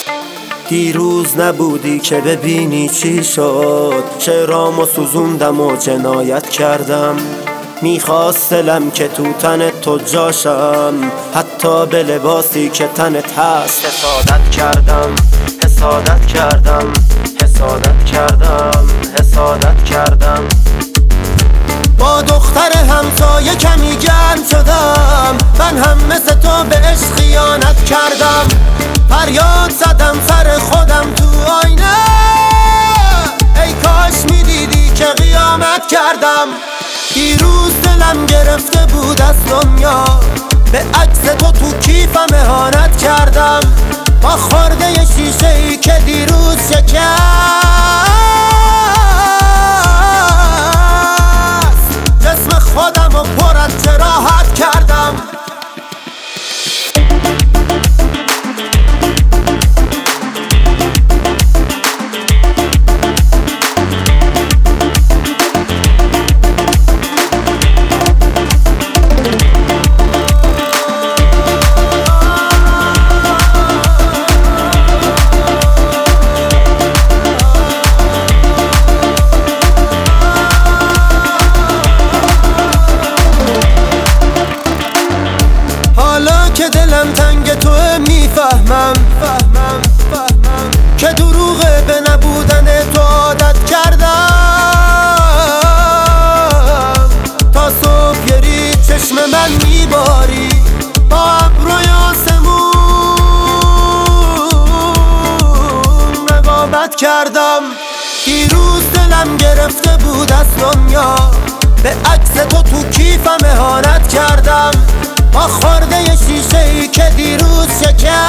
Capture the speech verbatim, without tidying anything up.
دیروز نبودی که ببینی چی شد، شعرامو سوزوندم و جنایت کردم. میخواست دلم که تو تنت تو جاشم، حتی به لباسی که تنت هست حسادت کردم، حسادت کردم، حسادت کردم، حسادت کردم. با دختر همسایه کمی گرم شدم، من هم مثل تو بهش خیانت کردم. فریاد زدم سر خودم تو آینه، ای کاش میدیدی که قیامت کردم. دیروز دلم گرفته بود از دنیا، به عکس تو تو کیفم اهانت کردم. با خورده ی شیشه ای که دیروز شکست، جسم خودم رو پر از جراحت کردم. که دلم تنگ توه میفهمم فهمم فهمم که دروغه به نبودن تو عادت کردم. تا صبح گری چشم من میباری، با ابروی آسمون رقابت کردم. دیروز دلم گرفته بود از دنیا، به عکس تو تو کیفم اهانت کردم. با خورده ی شیشه ای که دیروز شکست،